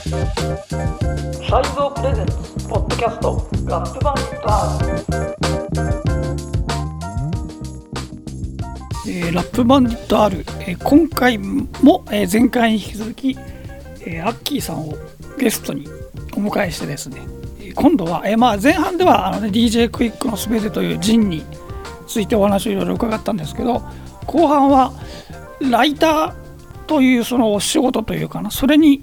サイゾープレゼンツポッドキャストラップバンド R、ラップバンディット R、今回も、前回に引き続き、アッキーさんをゲストにお迎えしてですね、今度は、前半ではDJ クイックのすべてというジンについてお話をいろいろ伺ったんですけど、後半はライターというそのお仕事というかな、それに、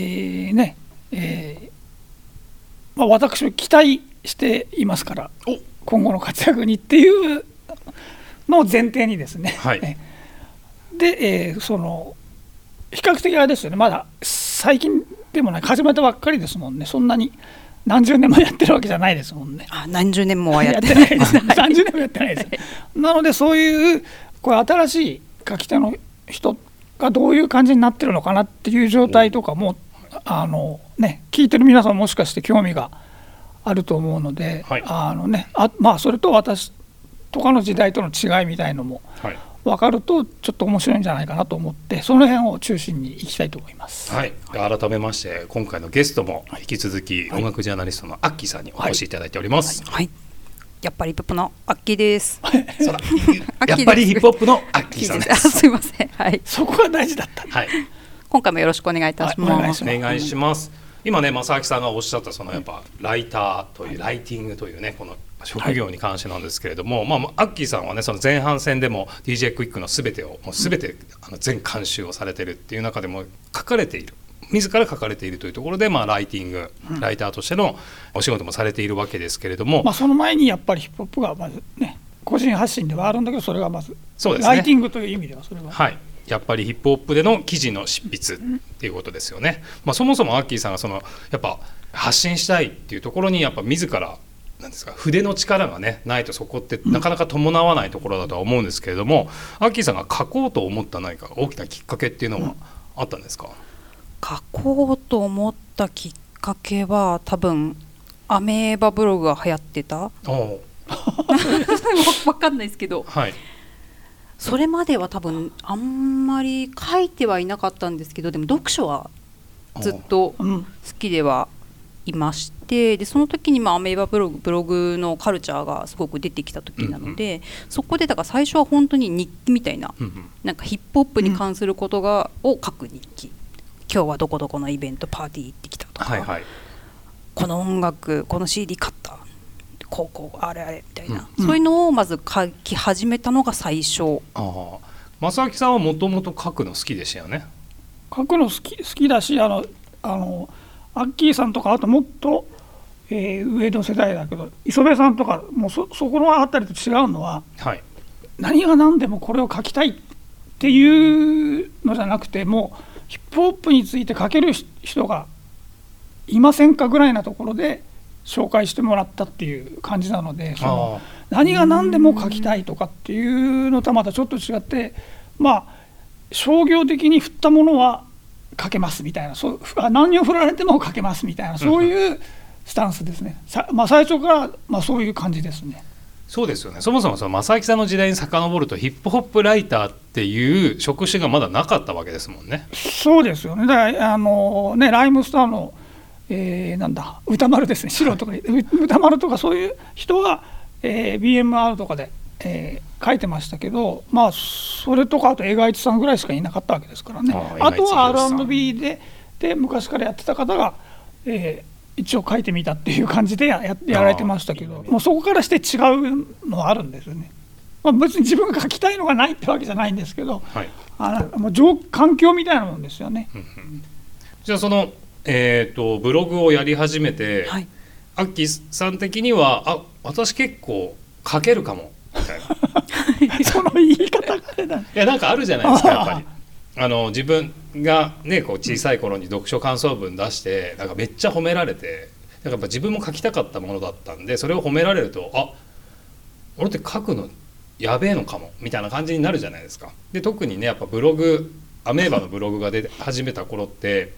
私は期待していますから、今後の活躍にっていうのを前提にですね、 はい、 で、その比較的あれですよね、まだ最近でもない、始めたばっかりですもんね。そんなに何十年もやってるわけじゃないですもんね。 何十年もはやってないですね。30年もやってないですなので、そういうこれ新しい書き手の人がどういう感じになってるのかなっていう状態とかも聞いてる皆さんもしかして興味があると思うので、はい、それと私とかの時代との違いみたいのも分かるとちょっと面白いんじゃないかなと思って、その辺を中心にいきたいと思います。 はい、改めまして今回のゲストも引き続き音楽ジャーナリストのアッキーさんにお越しいただいております。 はいはいはい、やっぱりヒップホップのアッキーです。 そうだやっぱりヒップホップのアッキーさんです。 すいません、はい、 そこが大事だった、 はい、 今回もよろしくお願いいたします。 お願いします。今ね、正明さんがおっしゃったそのやっぱライターという、ライティングというね、この職業に関してなんですけれども、アッキーさんはね、その前半戦でも DJ クイックのすべてをもうすべて全監修をされているっていう中でも書かれている、自ら書かれているというところで、ライティング、ライターとしてのお仕事もされているわけですけれども、 その前にやっぱりヒップホップがまずね、個人発信ではあるんだけど、それがまずそうですね、 ライティングという意味ではそれは、 はい、やっぱりヒップホップでの記事の執筆っていうことですよね。そもそもアッキーさんがやっぱ発信したいっていうところにやっぱ自らなんですか、筆の力がねないとそこってなかなか伴わないところだとは思うんですけれども、アッキーさんが書こうと思った何か大きなきっかけっていうのはあったんですか？ 書こうと思ったきっかけは多分アメーバブログが流行ってた分かんないですけど、 はい、 それまでは多分あんまり書いてはいなかったんですけど、でも読書はずっと好きではいまして、でその時にアメーバブログのカルチャーがすごく出てきた時なので、そこでだから最初は本当に日記みたいな、なんかヒップホップに関することを書く日記、今日はどこどこのイベントパーティー行ってきたとか、この音楽この CD 買った、こうあれみたいな、そういうのをまず書き始めたのが最初。 正明さんはもともと書くの好きでしたよね。 書くの好きだし、アッキーさんとか、あともっと、上の世代だけど磯部さんとかもそこのあたりと違うのは、 はい、 何が何でもこれを書きたいっていうのじゃなくて、もうヒップホップについて書ける人がいませんかぐらいなところで紹介してもらったっていう感じなので、何が何でも書きたいとかっていうのとはまたちょっと違って、商業的に振ったものは書けますみたいな、何を振られても書けますみたいな、そういうスタンスですね。最初からそういう感じですね。 そうですよね。そもそも正明さんの時代に遡るとヒップホップライターっていう職種がまだなかったわけですもんね。 そうですよね。だからライムスターの、歌丸ですね、白とか歌丸とかそういう人は、BMR とかで、書いてましたけど、それとかあと江川一さんぐらいしかいなかったわけですからね。あとは R&B で昔からやってた方が、一応書いてみたっていう感じで やられてましたけど、もうそこからして違うのはあるんですよね。別に自分が書きたいのがないってわけじゃないんですけど、もう環境みたいなもんですよね。 じゃあブログをやり始めて、アッキーさん的には私結構書けるかもみたいなその言い方があれだ。 いや、なんかあるじゃないですか、やっぱり自分がね小さい頃に読書感想文出してなんかめっちゃ褒められて、なんかやっぱ自分も書きたかったものだったんで、それを褒められると俺って書くのやべえのかもみたいな感じになるじゃないですか。で特にね、やっぱブログ、アメーバのブログが出始めた頃って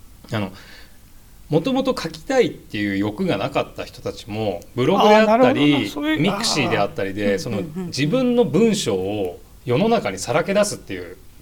もともと書きたいっていう欲がなかった人たちもブログであったりミクシーであったりで、その自分の文章を世の中にさらけ出すっていう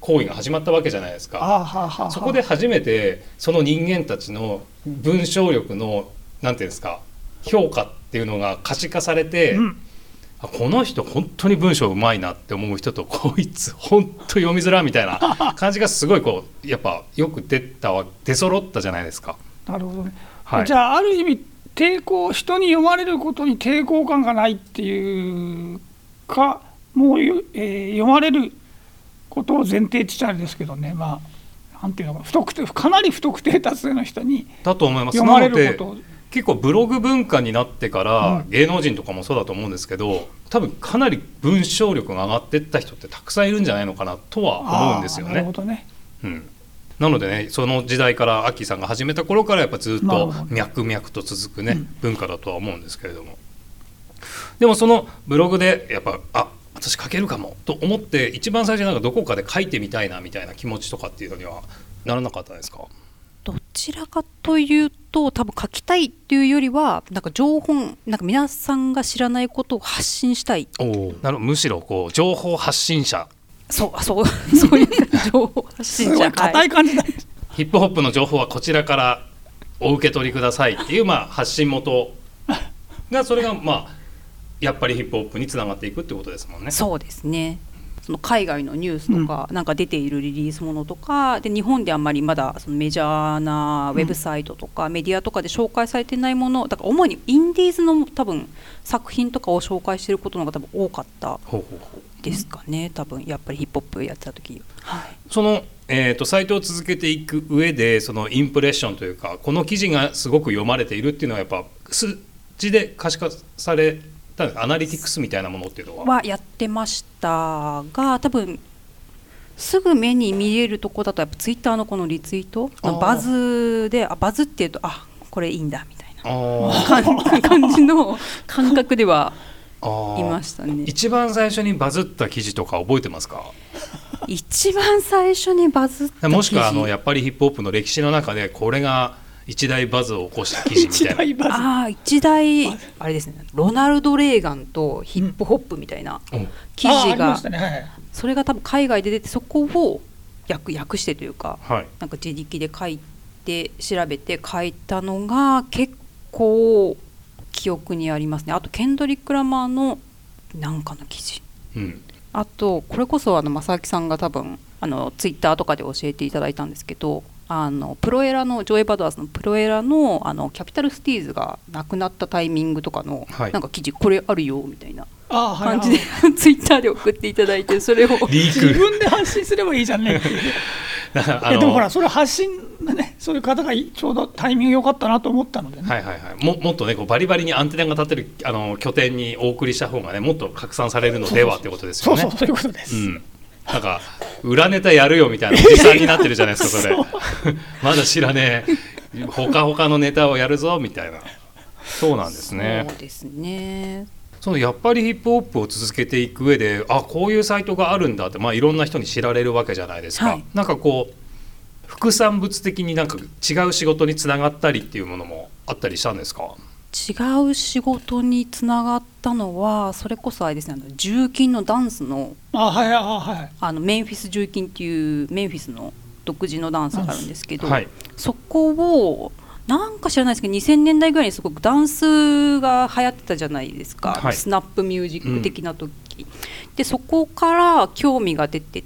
行為が始まったわけじゃないですか。そこで初めてその人間たちの文章力のなんていうんですか、評価っていうのが可視化されて、この人本当に文章うまいなって思う人と、こいつ本当読みづらみたいな感じがすごいこうやっぱよく出揃ったじゃないですか。 なるほどね、じゃあある意味人に読まれることに抵抗感がないっていうか、もう、読まれることを前提って言っちゃあれですけどね、なんていうのか、かなり不特定多数の人にだと思います。 読まれることを結構ブログ文化になってから、芸能人とかもそうだと思うんですけど、多分かなり文章力が上がっていった人ってたくさんいるんじゃないのかなとは思うんですよね。 なるほどね、 なのでね、その時代からアッキーさんが始めた頃からやっぱずっと脈々と続くね、文化だとは思うんですけれども、でもそのブログでやっぱ私書けるかもと思って一番最初なんかどこかで書いてみたいなみたいな気持ちとかっていうのにはならなかったですか？ どちらかというと多分書きたいっていうよりはなんか皆さんが知らないことを発信したい。 むしろこう情報発信者。 そういう情報発信者。すごい硬い感じだ。 ヒップホップの情報はこちらからお受け取りくださいっていう発信元が、それがやっぱりヒップホップにつながっていくってことですもんね。 そうですね。その海外のニュースとか、なんか出ているリリースものとかで、日本であんまりまだそのメジャーなウェブサイトとか、メディアとかで紹介されてないものだから、主にインディーズの多分作品とかを紹介していることの方が多分多かったですかね。多分やっぱりヒップホップやってた時、 そのサイトを続けていく上で、そのインプレッションというか、この記事がすごく読まれているっていうのはやっぱ数字で可視化されアナリティクスみたいなものっていうのはやってましたが、多分すぐ目に見えるとこだとやっぱツイッターのこのリツイートバズで、バズっていうとこれいいんだみたいな感じの感覚ではいましたね。 一番最初にバズった記事とか覚えてますか？ 一番最初にバズった記事、 もしくはやっぱりヒップホップの歴史の中でこれが一大バズを起こした記事みたいな。 一大あれですね、ロナルド・レーガンとヒップホップみたいな記事が、それが多分海外で出て、そこを訳してというか、なんか自力で書いて調べて書いたのが結構記憶にありますね。あとケンドリック・ラマーのなんかの記事、あとこれこそ正明さんが多分ツイッターとかで教えていただいたんですけど、プロエラのジョエ・バドワーズのプロエラのキャピタルスティーズが亡くなったタイミングとかの、なんか記事これあるよみたいな感じで、ツイッターで送っていただいて、それを自分で発信すればいいじゃんねっていうでもほら、それ発信ね、そういう方がちょうどタイミング良かったなと思ったのでね、 もっとねこうバリバリにアンテナが立ってる拠点にお送りした方がね、もっと拡散されるのではってことですよね。 そういうことです、 なんか裏ネタやるよみたいなおじさんになってるじゃないですかそれまだ知らねえほかほかのネタをやるぞみたいな。そうなんですね。 そうですね。 やっぱりヒップホップを続けていく上で、こういうサイトがあるんだって、いろんな人に知られるわけじゃないですか、なんかこう副産物的になんか違う仕事につながったりっていうものもあったりしたんですか？ 違う仕事につながったのは、それこそあれですね、重金のダンスのメンフィス重金っていうメンフィスの独自のダンスがあるんですけど、そこをなんか知らないですけど2000年代ぐらいにすごくダンスが流行ってたじゃないですか、スナップミュージック的な時、でそこから興味が出てって、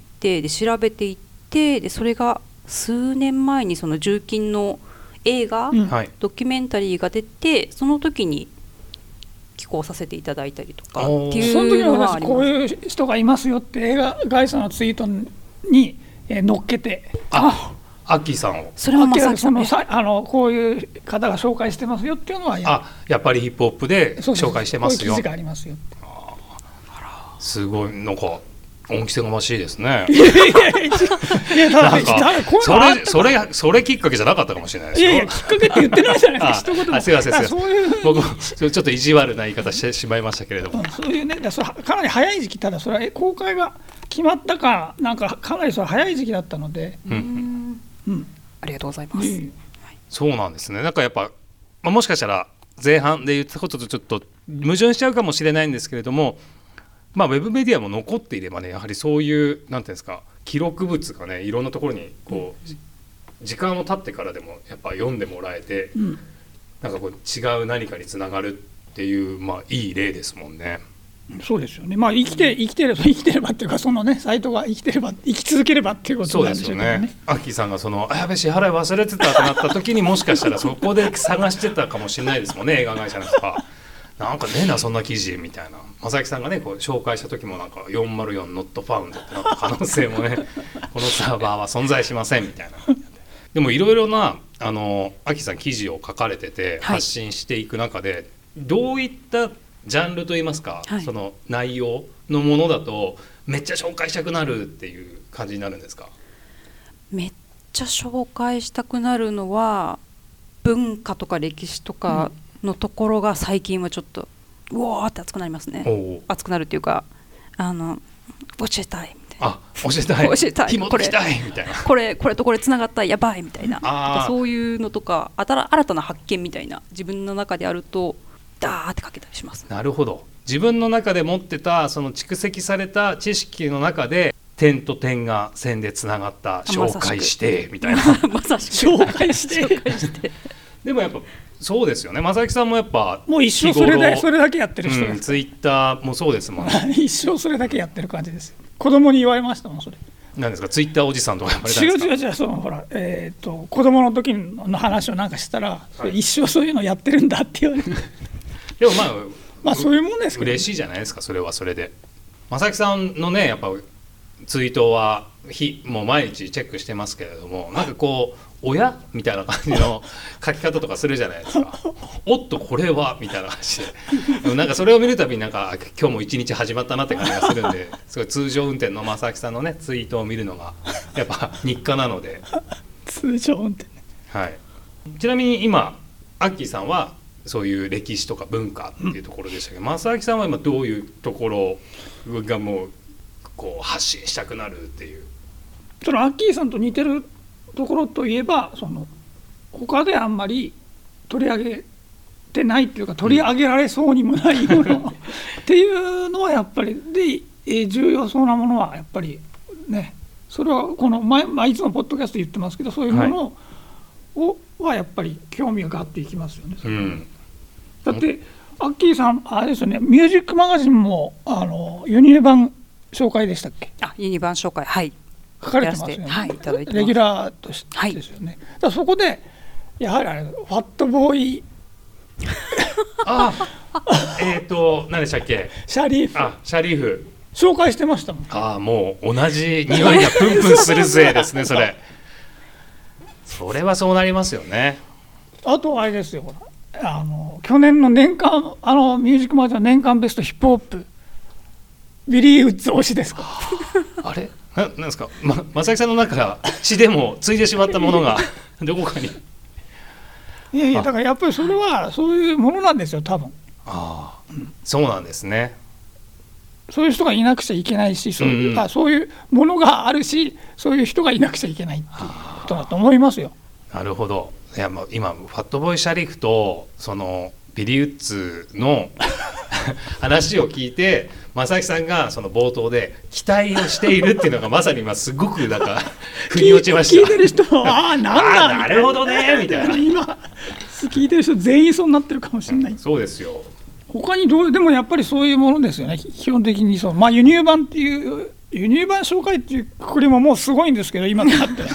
で調べていって、でそれが数年前にその重金の映画、ドキュメンタリーが出て、その時に寄稿させていただいたりとかっていうのはあります。 こういう人がいますよって映画会社のツイートに載っけて、 アッキーさんを、 それはまさにこういう方が紹介してますよっていうのはやっぱりヒップホップで紹介してますよ、 こういう記事がありますよ。 すごいなんか恩着せがましいですね。それきっかけじゃなかったかもしれないですよ。 きっかけって言ってないじゃないですか。一言も。 すいません。僕もちょっと意地悪な言い方してしまいましたけれども。 そういうね、かなり早い時期、ただそれは公開が決まったかなんかかなりそれ早い時期だったので。 ありがとうございます。 そうなんですね。なんかやっぱ、もしかしたら前半で言ったこととちょっと矛盾しちゃうかもしれないんですけれども。ウェブメディアも残っていればね、やはりそういうなんていうんですか、 記録物がねいろんなところにこう、時間を経ってからでもやっぱ読んでもらえて、なんかこう違う何かにつながるっていう、いい例ですもんね。 そうですよね。生きてればっていうか、そのねサイトが生き続ければっていうことなんでしょうけどね。そうですよね。アッキーさんがやべ支払い忘れてたってなった時にもしかしたらそこで探してたかもしれないですもんね。映画会社の人がなんかねえなそんな記事みたいな、正木さんがねこう紹介した時もなんか404 not found ってなった可能性もねこのサーバーは存在しませんみたいな。でもいろいろなアッキーさん記事を書かれてて発信していく中で、どういったジャンルといいますか、その内容のものだとめっちゃ紹介したくなるっていう感じになるんですか？ めっちゃ紹介したくなるのは文化とか歴史とかのところが最近はちょっとうわーって熱くなりますね。熱くなるっていうか教えたいみたいな。 教えたい紐解きたいみたいな、これとこれつながったやばいみたいな、そういうのとか新たな発見みたいな自分の中であるとダーってかけたりします。 なるほど。自分の中で持ってたその蓄積された知識の中で点と点が線でつながった紹介してみたいなまさしく紹介してでもやっぱそうですよね。正木さんもやっぱもう一生それだけやってる人です、 ツイッターもそうですもんね一生それだけやってる感じです。子供に言われましたもんそれ。 何ですか、ツイッターおじさんとか言われたんですか？ 違うほら、子供の時の話をなんかしたら、一生そういうのやってるんだって言われてでもそういうもんですけど、 嬉しいじゃないですかそれはそれで。正木さんのねやっぱツイートはもう毎日チェックしてますけれども、なんかこう親みたいな感じの書き方とかするじゃないですかおっとこれはみたいな感じでなんかそれを見るたびになんか今日も一日始まったなって感じがするんで、すごい通常運転の正木さんのねツイートを見るのがやっぱ日課なので通常運転、 はい。ちなみに今アッキーさんはそういう歴史とか文化っていうところでしたけど、正木さんは今どういうところがもうこう発信したくなるっていう。 そのアッキーさんと似てるところといえば、その他であんまり取り上げてないっていうか、取り上げられそうにもないものっていうのはやっぱりで、重要そうなものはやっぱりね、それはこのいつもポッドキャスト言ってますけど、そういうものはやっぱり興味がガッていきますよね、だってアッキーさんあれですよね、ミュージックマガジンも輸入版紹介でしたっけ？ 輸入版紹介、はい、 書かれてますよね、 いただいてます。 レギュラーとしてですよね、だからそこでやはりファットボーイ何でしたっけ？ シャリーフ紹介してましたもん。 もう同じ匂いがプンプンするぜですねそれはそうなりますよね。 あとあれですよ、ほら去年の年間ミュージックマガジンの年間ベストヒップホップビリー・ウッズ推しですか？ あれなんですか、正木さんの中から血でもついてしまったものがどこかにいやだからやっぱりそれはそういうものなんですよ多分。 そうなんですね。 そういう人がいなくちゃいけないし、そういうものがあるし、そういう人がいなくちゃいけないっていうことだと思いますよ。 なるほど。いや今ファットボーイシャリフとそのビリー・ウッズの話を聞いて、正木さんがその冒頭で期待をしているっていうのがまさに今すごくなんか腑に落ちました。 聞いてる人はなんだなるほどねみたいな今聞いてる人全員そうなってるかもしれない、 そうですよ。 他にでもやっぱりそういうものですよね基本的に。輸入版っていう輸入版紹介っていうくくりももうすごいんですけど今となって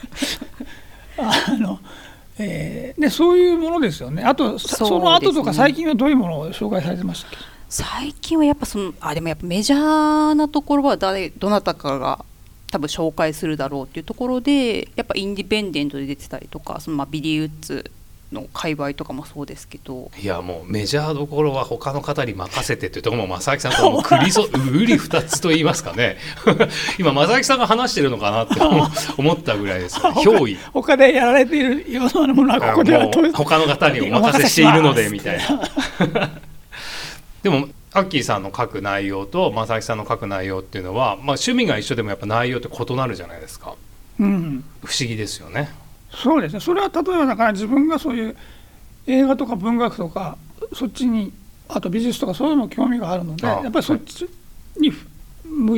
そういうものですよね。あと その後とか最近はどういうものを紹介されてましたっけ？ 最近はやっぱでもやっぱメジャーなところはどなたかが多分紹介するだろうっていうところで、やっぱインディペンデントで出てたりとか、ビリー・ウッズの界隈とかもそうですけど、 いやもうメジャーどころは他の方に任せてっていうところも正木さんともうり二つと言いますかね今正木さんが話してるのかなって思ったぐらいですよね。憑依他でやられているようなものはここでは他の方にお任せしているのでみたいなでもアッキーさんの書く内容と正木さんの書く内容っていうのは、趣味が一緒でもやっぱ内容って異なるじゃないですか、不思議ですよね。 そうですね。それは例えばだから自分がそういう映画とか文学とかそっちに、あと美術とかそういうの興味があるので、やっぱりそっちに向いちゃっ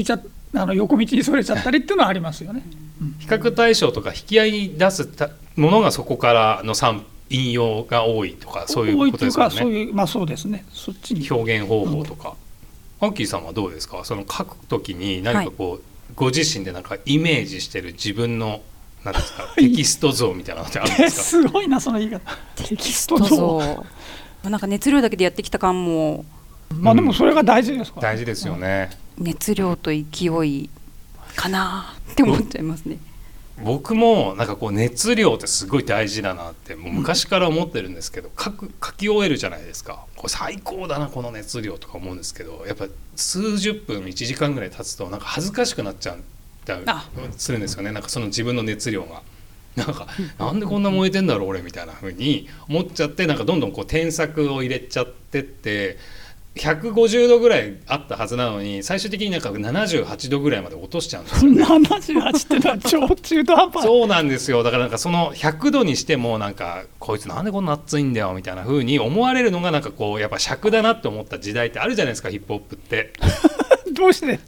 横道にそれちゃったりっていうのはありますよね。 比較対象とか引き合いに出すものがそこからの引用が多いとかそういうことですかね。 多いというかそういう、まあそうですね。そっちに表現方法とか、アッキーさんはどうですか？その書くときに何かこう、ご自身でなんかイメージしてる自分の何ですかテキスト像みたいなのってあるんですか？ すごいなその言い方。 テキスト像なんか熱量だけでやってきた感も、 まあでもそれが大事ですから、 大事ですよね。 熱量と勢いかなって思っちゃいますね。 僕もなんかこう熱量ってすごい大事だなってもう昔から思ってるんですけど、書き終えるじゃないですか。これ最高だなこの熱量とか思うんですけど、やっぱ数十分1時間ぐらい経つとなんか恥ずかしくなっちゃったりするんですよね。なんかその自分の熱量がなんでこんな燃えてんだろう俺みたいな風に思っちゃって、なんかどんどんこう添削を入れちゃってって150度ぐらいあったはずなのに最終的になんか78度ぐらいまで落としちゃうんですよ、ね、 78ってのは超中途半端。 そうなんですよ。だからなんかその100度にしてもなんかこいつなんでこんな熱いんだよみたいな風に思われるのがなんかこうやっぱ尺だなって思った時代ってあるじゃないですか、ヒップホップってどうして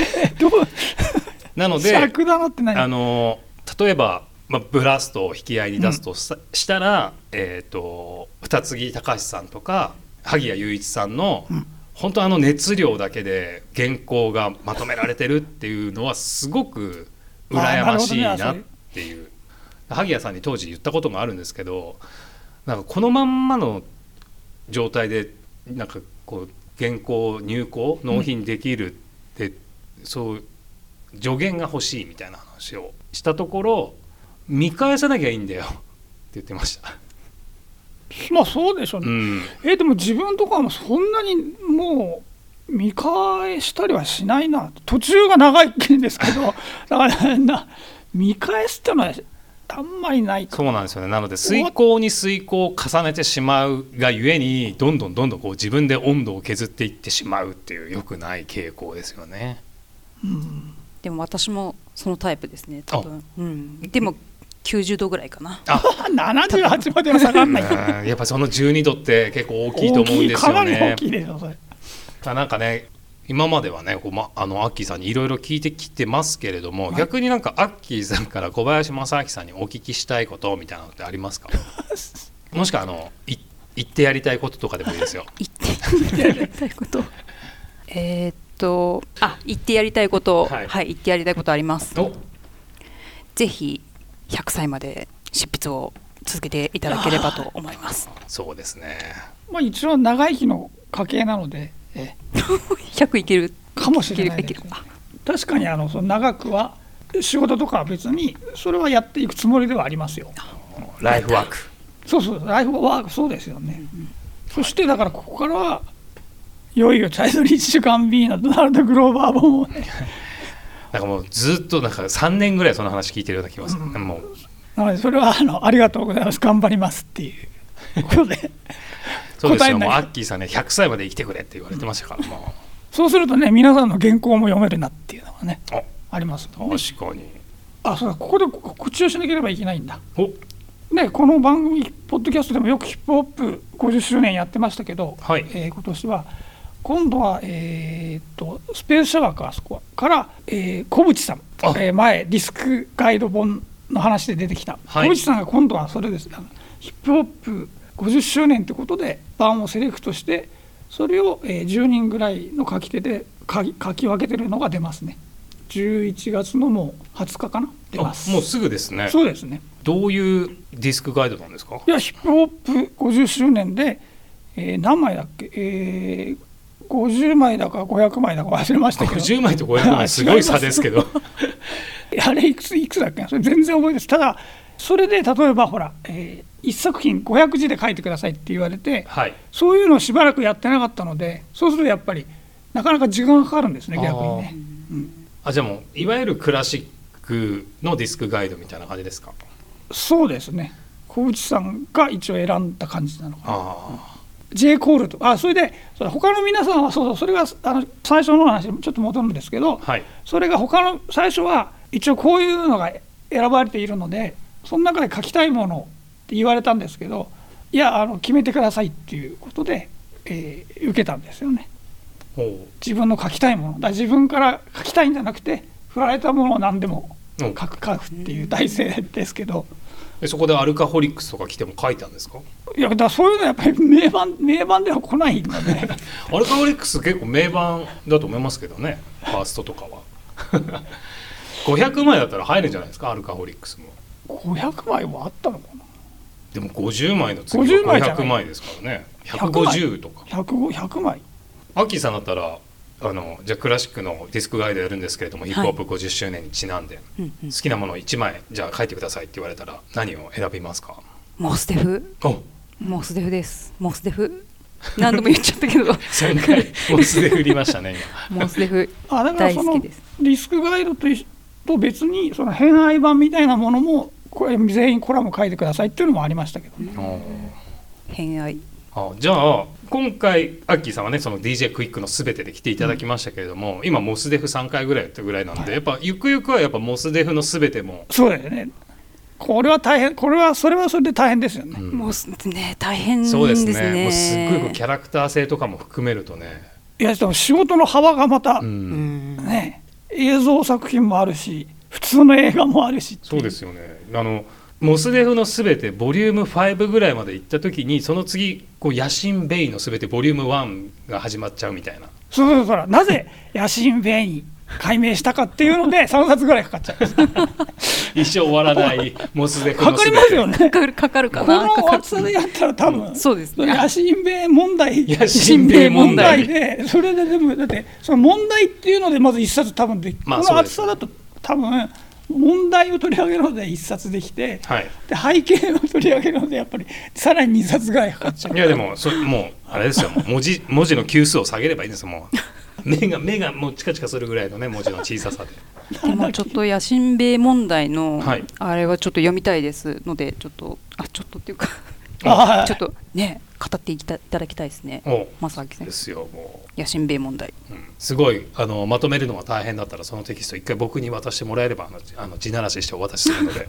なので尺だなって何？ 例えば、ブラストを引き合いに出すとしたら、二木隆さんとか萩谷雄一さんの、本当熱量だけで原稿がまとめられてるっていうのはすごく羨ましいなっていう、萩谷さんに当時言ったこともあるんですけど、なんかこのまんまの状態でなんかこう原稿入稿納品できるって、そう助言が欲しいみたいな話をしたところ、見返さなきゃいいんだよって言ってました。 まあそうでしょうね、でも自分とかもそんなにもう見返したりはしないな。途中が長いんですけどだから見返すってのはあんまりないか。 そうなんですよね。なので遂行に遂行を重ねてしまうがゆえにどんどんこう自分で温度を削っていってしまうっていう良くない傾向ですよね。 でも私もそのタイプですね多分、でも90度ぐらいかな。 78までは下がらないやっぱその12度って結構大きいと思うんですよね。 かなり大きいですよそれ。 なんかね、今まではねアッキーさんにいろいろ聞いてきてますけれども、逆になんかアッキーさんから小林正明さんにお聞きしたいことみたいなのってありますか？もしくは言ってやりたいこととかでもいいですよ。 言ってやりたいこと言ってやりたいこと、言ってやりたいことあります。ぜひ100歳まで執筆を続けていただければと思います。 そうですね。 一応長生きの家系なので、 100いけるかもしれないですね。確かにその長くは仕事とかは別にそれはやっていくつもりではありますよ。 ライフワーク。 そうライフワーク、そうですよね。そしてだからここからはいよいよチャイルドリッチガンビーナドナルド・グローバー本をねなんかもうずっとなんか3年ぐらいその話聞いてるような気がする、もうなのでそれはありがとうございます頑張りますっていうことでそうですよ。もうアッキーさんね100歳まで生きてくれって言われてましたから、もうそうするとね皆さんの原稿も読めるなっていうのがねありますので、 確かに。 そうだ、ここで告知をしなければいけないんだ。ね、この番組ポッドキャストでもよくヒップホップ50周年やってましたけど、今年は今度は、スペースシャワーかあそこから、小渕さん、前ディスクガイド本の話で出てきた、小渕さんが今度はそれです、ヒップホップ50周年ということで版をセレクトしてそれを、10人ぐらいの書き手で書き分けてるのが出ますね。11月のもう20日かな、出ます。 もうすぐですね。 そうですね。 どういうディスクガイドなんですか？ いやヒップホップ50周年で、何枚だっけ、50枚だか500枚だか忘れましたけど、 50枚と500枚すごい差ですけどあれいくつだっけな、それ全然覚えです。ただそれで例えばほら、1作品500字で書いてくださいって言われて、そういうのをしばらくやってなかったので、そうするとやっぱりなかなか時間がかかるんですね、逆にね。 じゃあもういわゆるクラシックのディスクガイドみたいな感じですか？そうですね。 小渕さんが一応選んだ感じなのかな。J コールとそれで他の皆さんはそれが最初の話にちょっと戻るんですけど、それが他の最初は一応こういうのが選ばれているのでその中で書きたいものって言われたんですけど、いや決めてくださいっていうことで、受けたんですよね。 自分の書きたいものだから自分から書きたいんじゃなくて振られたものを何でも書くっていう体制ですけど、 そこでアルカホリックスとか来ても書いたんですか？ いやだからそういうのはやっぱり名盤では来ないのでアルカホリックス結構名盤だと思いますけどね、ファーストとかは500枚だったら入るんじゃないですか、アルカホリックスも。 500枚はあったのかな。 でも50枚の次は500枚ですからね。150とか 100枚。 アッキーさんだったらじゃあクラシックのディスクガイドやるんですけれども、ヒップホップ50周年にちなんで、好きなものを1枚じゃあ書いてくださいって言われたら何を選びますか？ モスデフ。モスデフです。モスデフ何度も言っちゃったけど 3回モスデフ売りましたね今。モスデフ大好きです。 ディスクガイドと別にその偏愛版みたいなものもこれ全員コラム書いてくださいっていうのもありましたけどね。 偏愛。 じゃあ今回アッキーさんはねその DJ クイックのすべてで来ていただきましたけれども、今モスデフ3回ぐらいやったぐらいなんで、やっぱゆくゆくはやっぱモスデフのすべてもそうだよね。これは大変、それはそれで大変ですよね。 もうね大変ですね。 そうですね。もうすっごいキャラクター性とかも含めるとね。 いやでも仕事の幅がまた、ね、映像作品もあるし普通の映画もあるし。 そうですよね。モスデフのすべてボリューム5ぐらいまで行った時にその次ヤシンベイのすべてボリューム1が始まっちゃうみたいな。 そうなぜヤシンベイに解明したかっていうので3冊ぐらいかかっちゃう一生終わらないモスデフのすべて。 かかりますよね。 かかるかな。 この厚さでやったら多分、 そうですね。 ヤシンベイ問題でそれででもだってその問題っていうのでまず1冊多分でき、この厚さだと多分問題を取り上げるので1冊できて、で背景を取り上げるのでやっぱりさらに2冊ぐらいかかっちゃう。 いやでももうあれですよ、文字の級数を下げればいいんですよ。もう目がもうチカチカするぐらいのね文字の小ささで。 でもちょっとヤシンベイ問題の、あれはちょっと読みたいですのでちょっとっていうかちょっとね語っていただきたいですね。正明先生ですよ。もうヤシンベイ問題、 すごいまとめるのが大変だったらそのテキスト一回僕に渡してもらえれば地ならししてお渡しするので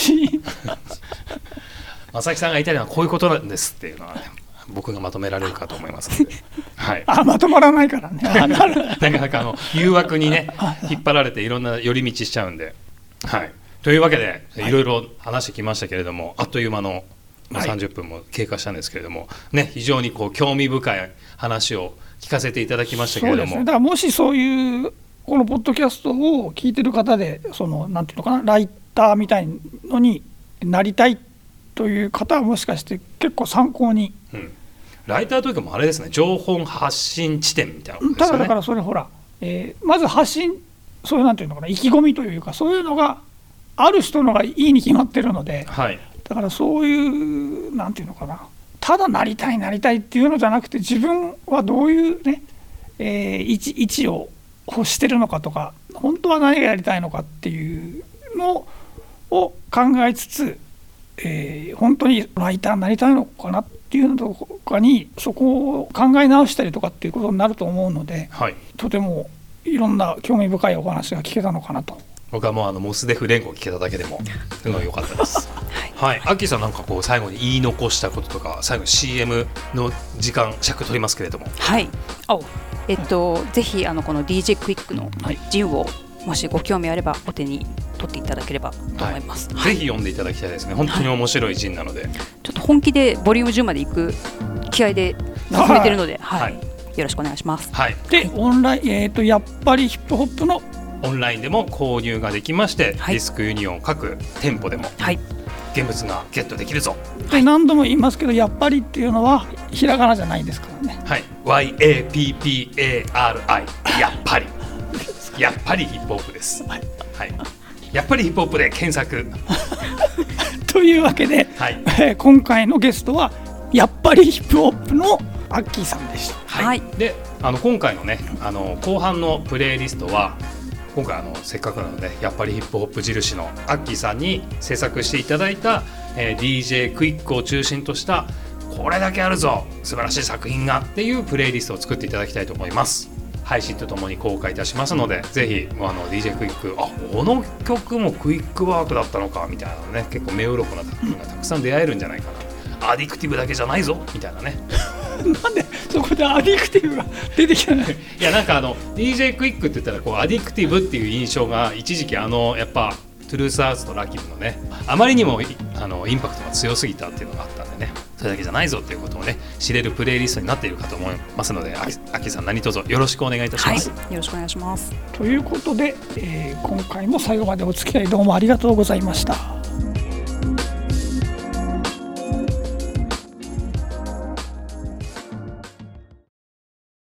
正明さんが言いたいのはこういうことなんですっていうのはね僕がまとめられるかと思いますので、 まとまらないからねなかなか誘惑にね引っ張られていろんな寄り道しちゃうんで、というわけでいろいろ話してきましたけれども、あっという間の30分も経過したんですけれども、非常に興味深い話を聞かせていただきましたけれども、 そうですね、だからもしそういうこのポッドキャストを聞いてる方でなんていうのかな、ライターみたいのになりたいという方はもしかして結構参考に、 ライターというかもあれですね、情報発信地点みたいなことですよね。 だからそれほら、まず発信、そういうなんていうのかな、意気込みというかそういうのがある人のがいいに決まってるので、だからそういうなんていうのかな、ただなりたいっていうのじゃなくて、自分はどういうね、位置を欲してるのかとか、本当は何がやりたいのかっていうのを考えつつ、本当にライターになりたいのかなっていうのとかにそこを考え直したりとかっていうことになると思うので、とてもいろんな興味深いお話が聞けたのかなと。 僕はもうモスデフ連合聞けただけでもすごい良かったですアッキーさんなんか最後に言い残したこととか、最後 CM の時間尺取りますけれども、 ぜひこの DJ クイックのジンをもしご興味あればお手に取っていただければと思います、 ぜひ読んでいただきたいですね。本当に面白いジンなので、 ちょっと本気でボリューム10までいく気合で進めてるので、よろしくお願いします。 でオンライン、やっぱりヒップホップのオンラインでも購入ができまして、ディスクユニオン各店舗でも現物がゲットできるぞ。 で何度も言いますけど、やっぱりっていうのはひらがなじゃないですからね。 YAPPARI やっぱりやっぱりヒップホップです。やっぱりヒップホップで検索というわけで、今回のゲストはやっぱりヒップホップのアッキーさんでした。 で今回のね後半のプレイリストは、今回せっかくなのでやっぱりヒップホップ印のアッキーさんに制作していただいた、DJ クイックを中心としたこれだけあるぞ素晴らしい作品がっていうプレイリストを作っていただきたいと思います。配信とともに公開いたしますので、ぜひDJ クイック、この曲もクイックワークだったのかみたいなね、結構目鱗な作品がたくさん出会えるんじゃないかな、アディクティブだけじゃないぞみたいなねなんでそこでアディクティブが出てきたの？ いやなんかDJ クイックって言ったらこうアディクティブっていう印象が一時期やっぱトゥルースアーツとラキブのねあまりにもインパクトが強すぎたっていうのがあったんでね、それだけじゃないぞっていうことをね知れるプレイリストになっているかと思いますので、アキさん何卒よろしくお願いいたします。 はい、よろしくお願いします。 ということで、今回も最後までお付き合いどうもありがとうございました。